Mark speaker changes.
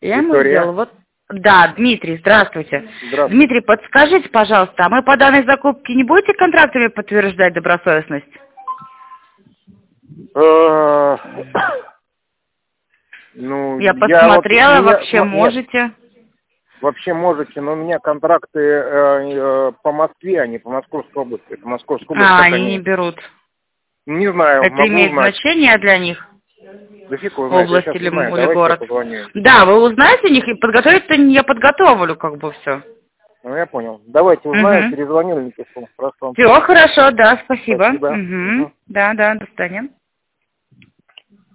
Speaker 1: Я ему
Speaker 2: Виктория.
Speaker 1: сделала. Вот. Да, Дмитрий, здравствуйте.
Speaker 2: Здравствуйте.
Speaker 1: Дмитрий, подскажите, пожалуйста, а мы по данной закупке не будете контрактами подтверждать добросовестность?
Speaker 2: Ну,
Speaker 1: Я посмотрела, вообще
Speaker 2: нет,
Speaker 1: можете.
Speaker 2: вообще можете, но у меня контракты по Москве, а не по Московской области. По Московской области как
Speaker 1: Они не берут.
Speaker 2: Не знаю,
Speaker 1: Это
Speaker 2: могу
Speaker 1: имеет
Speaker 2: узнать.
Speaker 1: значение для них?
Speaker 2: Да фиг его знает, я
Speaker 1: Область
Speaker 2: сейчас
Speaker 1: или,
Speaker 2: узнаю.
Speaker 1: или
Speaker 2: Давайте я
Speaker 1: город?
Speaker 2: позвоню.
Speaker 1: Да, вы узнаете них и подготовить-то я подготовлю, как бы все.
Speaker 2: Ну, я понял. Давайте узнаю,
Speaker 1: Угу.
Speaker 2: перезвоню или напишу. Хорошо.
Speaker 1: Все, хорошо, да, спасибо.
Speaker 2: Спасибо.
Speaker 1: Угу. Да, до свидания.